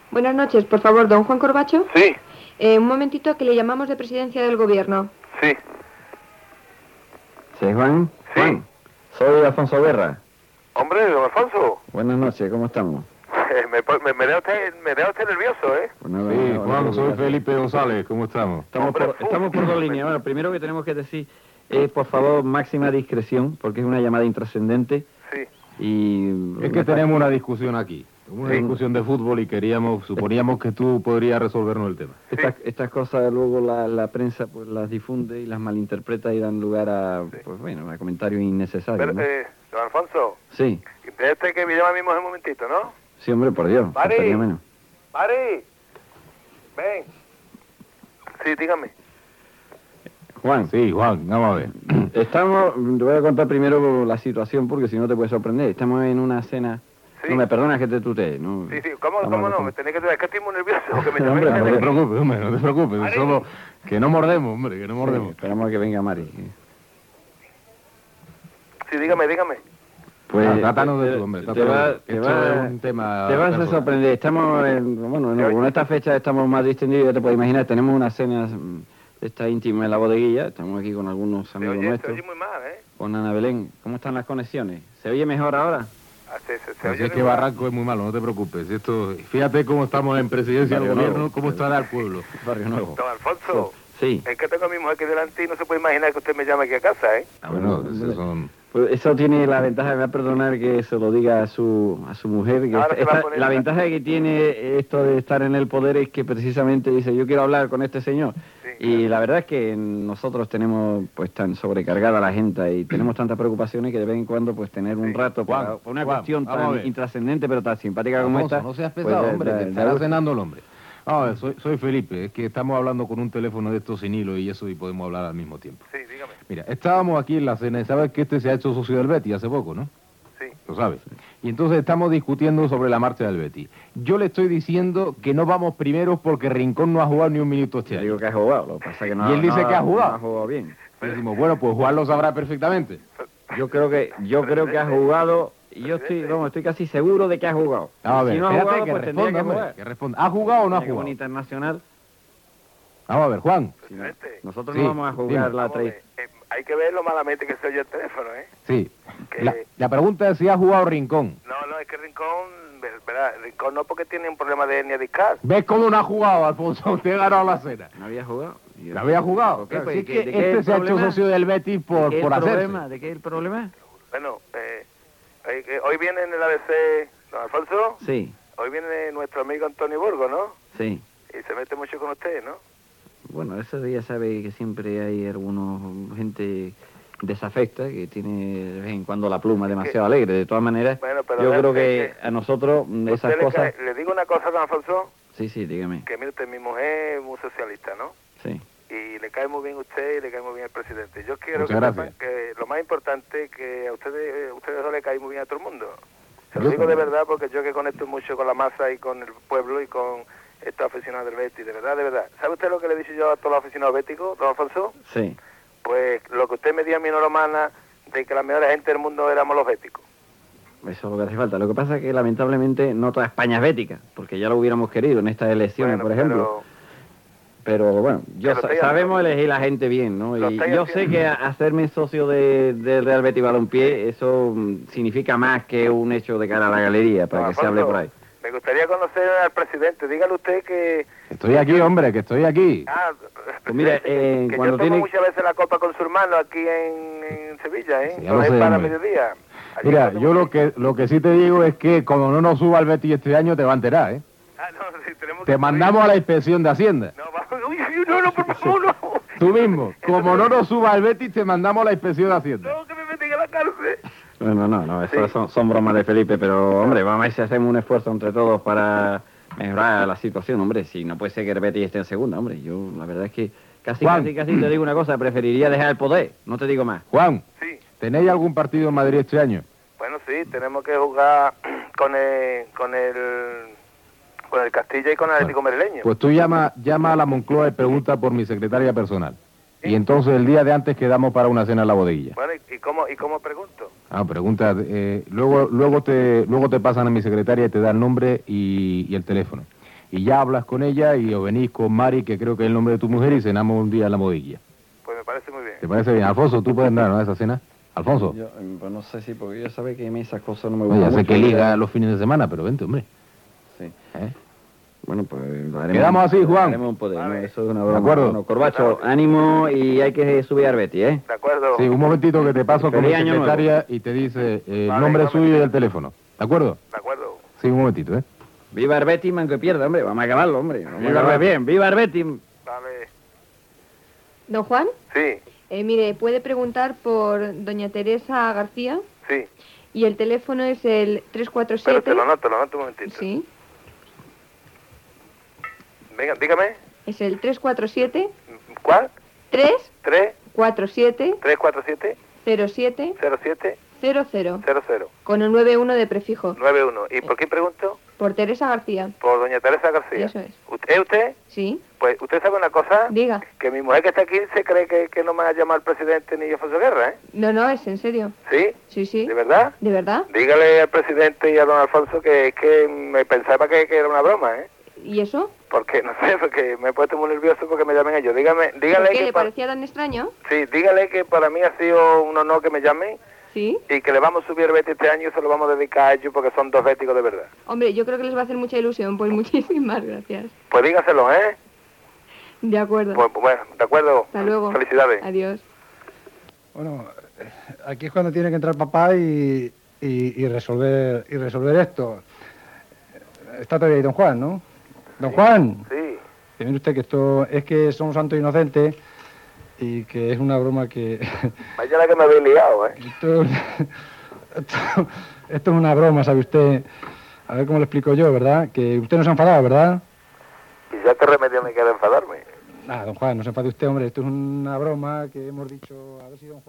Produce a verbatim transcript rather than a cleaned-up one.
Buenas noches, por favor, don Juan Corbacho. Sí. Eh, un momentito que le llamamos de presidencia del gobierno. Sí. ¿Sí, Juan? Sí. Juan, soy Alfonso Guerra. Hombre, don Alfonso. Buenas noches, ¿cómo estamos? me, me, me, deja usted, me deja usted nervioso, ¿eh? Bueno, Sí, bueno, Juan, bueno, soy gracias. Felipe González, ¿cómo estamos? Estamos Hombre, por, uf. estamos por dos líneas. Bueno, primero que tenemos que decir es, por favor, máxima discreción, porque es una llamada intrascendente Sí. y... Es que tenemos una discusión aquí, una Sí. discusión de fútbol y queríamos, suponíamos que tú podrías resolvernos el tema. Estas, estas cosas luego la, la prensa pues las difunde y las malinterpreta y dan lugar a, Sí. pues bueno, a comentarios innecesarios, Pero, ¿no? eh, don Alfonso, Sí, este que me llama mismo en un momentito, ¿no? sí, hombre, por Dios, Mari. faltaría menos. Mari, ven. Sí, dígame. Juan, Sí, Juan, vamos a ver. estamos, te voy a contar primero la situación porque si no te puede sorprender. Estamos en una cena... Sí. No, me perdonas que te tutee, ¿no? Sí, sí, ¿cómo, Vamos cómo a no? ver Me tenés que decir, es que estoy muy nervioso. Que me No, llamé. hombre, No te Mari. preocupes, hombre, no te preocupes, Mari. solo que no mordemos, hombre, que no Sí, mordemos. esperamos a que venga Mari. Sí, dígame, dígame. Pues, Ah, trátanos de te- tu, hombre, te trátanos va- de- te esto va- es un tema Te vas a personal. sorprender. Estamos, en, bueno, en, con esta fecha estamos más distendidos, ya te puedes imaginar. Tenemos una cena mm, esta íntima en la bodeguilla. Estamos aquí con algunos Se amigos oye, se nuestros. oye muy mal, ¿eh? Con Ana Belén. ¿Cómo están las conexiones? ¿Se oye mejor ahora? Ah, se, se, se Así oye es que regular. Barranco es muy malo, no te preocupes. Esto, fíjate cómo estamos en presidencia del Barrio gobierno, Nuevo. cómo estará el pueblo. Barrio Nuevo. Don Alfonso, Sí. es que tengo a mi mujer aquí delante y no se puede imaginar que usted me llame aquí a casa, ¿eh? Ah, bueno, Bueno, esos son... Pues eso tiene la ventaja, me va a perdonar que se lo diga a su, a su mujer, que Ahora esta- se va a esta- poner la una- ventaja que tiene esto de estar en el poder es que precisamente dice, yo quiero hablar con este señor. Sí, Y claro. la verdad es que nosotros tenemos pues tan sobrecargada la agenda y tenemos tantas preocupaciones que de vez en cuando pues tener un Sí. rato Juan, para por una Juan, cuestión vamos a tan ver. intrascendente pero tan simpática como Alfonso, esta. no seas pues, pesado, da- hombre, da- que da estará gusto. cenando el hombre. Vamos a ver, soy, soy Felipe, es que estamos hablando con un teléfono de estos sin hilo y eso y podemos hablar al mismo tiempo. Sí, dígame. Mira, estábamos aquí en la cena y sabes que este se ha hecho socio del Betis hace poco, ¿no? Sí. Lo sabes. Y entonces estamos discutiendo sobre la marcha del Betis. Yo le estoy diciendo que no vamos primeros porque Rincón no ha jugado ni un minuto este Yo año. digo que ha jugado, lo que pasa es que no Y él dice que ha jugado. no ha jugado bien. Y decimos, bueno, pues Juan lo sabrá perfectamente. Yo creo que yo creo que ha jugado y yo estoy, vamos, estoy casi seguro de que ha jugado. Vamos a ver, si no ha espérate jugado, que pues tendría responda, que hombre, jugar. que responda. ¿Ha jugado o no ha Tiene que jugado? un internacional. Vamos a ver, Juan. Si no, Presidente. nosotros Sí, no vamos a jugar dime. la Vamos a tres. ver, eh, hay que ver lo malamente que se oye el teléfono, ¿eh? Sí. Que- La, la pregunta es si ha jugado Rincón. No, no, es que Rincón, ver- ¿verdad? Rincón no porque tiene un problema de hernia discal. ¿Ves cómo no ha jugado, Alfonso? Usted ha ganado la cena. No había jugado. Y- ¿La había jugado? ¿Por qué? Claro, Pues, si es ¿de que qué- de qué este el se ha hecho problema? socio del Betis por, ¿De qué por el hacerse. problema? ¿De qué es el problema? Bueno, eh, eh, que hoy viene en el A B C, don Alfonso, Sí, hoy viene nuestro amigo Antonio Burgo, ¿no? sí. Y se mete mucho con usted, ¿no? Bueno, eso ya sabe que siempre hay algunos gente desafecta que tiene de vez en cuando la pluma demasiado alegre. De todas maneras, Bueno, pero yo es creo que- que a nosotros mm, esas Usted le cosas... cae- le digo una cosa, don Alfonso, Sí, sí, dígame. que mire usted, mi mujer es muy socialista, ¿no? Sí. Y le cae muy bien usted y le cae muy bien el presidente. Yo quiero Muchas que gracias. sepan que lo más importante es que a ustedes, ustedes dos le cae muy bien a todo el mundo. Se lo Yo digo de también. verdad porque yo que conecto mucho con la masa y con el pueblo y con estos aficionados del Betis, de verdad, de verdad. ¿Sabe usted lo que le he dicho yo a todos los aficionados béticos, don Alfonso? Sí. Pues lo que usted me dio a mí no lo mana de que la mejor gente del mundo éramos los béticos. Eso es lo que hace falta. Lo que pasa es que lamentablemente no toda España es bética, porque ya lo hubiéramos querido en estas elecciones, Bueno, por ejemplo. Pero, bueno, yo Pero sa- estáis sabemos haciendo- elegir la gente bien, ¿no? Lo Y estáis yo sé haciendo. que a- hacerme socio de, de Real Betis Balompié, eso mm, significa más que un hecho de cara a la galería, para Don que se hable Alfonso, por ahí. Me gustaría conocer al presidente. Dígale usted que... Estoy aquí, hombre, que estoy aquí. Ah, Pues mira, presidente, eh, que cuando yo tomo tiene- muchas veces la copa con su hermano aquí en, en Sevilla, ¿eh? Sí, ya Con lo él sé, para hombre. mediodía. Allí Mira, cuando- yo lo que lo que sí te digo es que como no nos suba el Betis este año te va a enterar, ¿eh? Ah, no, sí, tenemos que Te mandamos a la inspección de Hacienda. No, vamos, uy, uy, no, no, por favor, no. Tú mismo. Como no nos suba el Betis te mandamos a la inspección de Hacienda. No, que me meten en la cárcel. Bueno, no, no, eso Sí. son, son bromas de Felipe, pero, hombre, vamos a ver si hacemos un esfuerzo entre todos para mejorar la situación, hombre. Si no puede ser que el Betis esté en segunda, hombre. Yo, la verdad es que casi, Juan. casi, casi te digo una cosa, preferiría dejar el poder, no te digo más. Juan, Sí, ¿tenéis algún partido en Madrid este año? bueno, sí, tenemos que jugar con el, con el, con el Castilla y con el Atlético Madrileño. Pues tú llama, llama a la Moncloa y pregunta por mi secretaria personal. Y entonces el día de antes quedamos para una cena en la bodeguilla. Bueno, ¿y, y cómo, y cómo pregunto? Ah, pregunta, eh, luego luego te luego te pasan a mi secretaria y te da el nombre y, y el teléfono. y ya hablas con ella y os venís con Mari, que creo que es el nombre de tu mujer, y cenamos un día en la bodeguilla. Pues me parece muy bien. ¿Te parece bien? Alfonso, tú puedes dar, ¿no?, a esa cena. Alfonso. Yo, eh, pues no sé si, porque yo sabe que a mí esas cosas no me Oye, gustan ya sé mucho, que liga ya. los fines de semana, pero vente, hombre. Sí. ¿Eh? Bueno, pues... lo haremos- Quedamos así, Juan. haremos un poder, ¿no? Vale. Eso es una broma. acuerdo. Bueno, Corbacho, ánimo y hay que subir a Arbeti, ¿eh? ¿De acuerdo? Sí, un momentito que te paso con mi Feliz año secretaria y te dice eh, el Vale, nombre igualmente. suyo y el teléfono. ¿De acuerdo? De acuerdo. Sí, un momentito, ¿eh? Viva Arbeti, man que pierda, hombre. Vamos a acabarlo, hombre. Vamos Viva a acabar Arbeti. bien. Viva Arbeti. Vale. Don Juan, Sí, eh, mire, puede preguntar por doña Teresa García sí. y el teléfono es el tres cuatro Pero siete. te lo noto, lo noto un momentito. Sí, Venga, dígame. es el tres cuatro siete ¿Cuál? tres tres, cuatro siete tres, cuatro, siete, cero siete cero, siete, cero cero cero, cero, con el nueve uno de prefijo. nueve, uno. ¿Y por qué pregunto? Por Teresa García. Por doña Teresa García. Eso es. ¿Usted, ¿Es usted? Sí, Pues usted sabe una cosa, diga. que mi mujer que está aquí se cree que, que no me va a llamar el presidente ni Alfonso Guerra, ¿eh? No, no, es en serio. ¿Sí? Sí, sí. ¿De verdad? ¿De verdad? Dígale al presidente y a don Alfonso que, que me pensaba que, que era una broma, ¿eh? ¿Y eso? Porque, no sé, porque me he puesto muy nervioso porque me llamen ellos. Dígame, dígale ¿Por qué que le pa- parecía tan extraño? sí, dígale que para mí ha sido un honor que me llamen Sí. y que le vamos a subir el Betis este año y se lo vamos a dedicar a ellos porque son dos béticos de verdad. Hombre, yo creo que les va a hacer mucha ilusión. Pues muchísimas gracias. Pues dígaselo, ¿eh? De acuerdo. Pues bueno, de acuerdo. Hasta luego. Felicidades. Adiós. Bueno, eh, aquí es cuando tiene que entrar papá y, y, y resolver y resolver esto. Está todavía ahí don Juan, ¿no? Don Juan, Sí. que mire usted que esto es que somos santos inocentes y que es una broma que... Vaya la que me habéis liado, ¿eh? esto, esto, esto es una broma, ¿sabe usted? A ver cómo le explico yo, ¿verdad? Que usted no se ha enfadado, ¿verdad? Y ya qué remedio me queda enfadarme. Ah, don Juan, no se enfade usted, hombre. Esto es una broma que hemos dicho... A ver si don Juan...